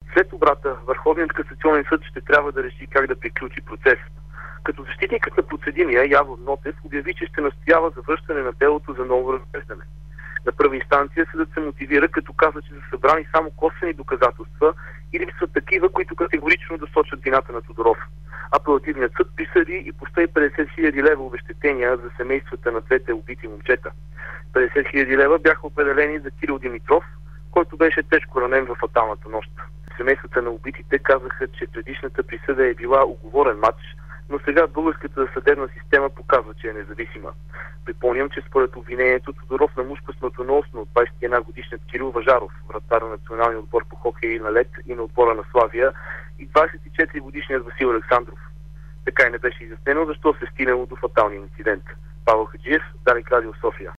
След обрата, Върховният касационен съд ще трябва да реши как да приключи процесът. Като защитникът на подсъдимия Явор Нотев обяви, че ще настоява за връщане на делото за ново разглеждане. На първа инстанция съдът се мотивира, като каза, че са събрани само косвени доказателства и липсват такива, които категорично да сочат вината на Тодоров. Апелативният съд присъди и по 150 хиляди лева обезщетения за семействата на двете убити момчета. 50 хиляди лева бяха определени за Кирил Димитров, който беше тежко ранен във фаталната нощ. Семействата на убитите казаха, че предишната присъда е била уговорен матч, но сега българската съдебна система показва, че е независима. Припомням, че според обвинението Тодоров намушка смъртоносно от 21 годишният Кирил Важаров, вратар на националния отбор по хокей на лед и на отбора на Славия, и 24 годишният Васил Александров. Така и не беше изяснено защо се стигнало до фаталния инцидент. Павел Хаджиев, Дарик Радио, София.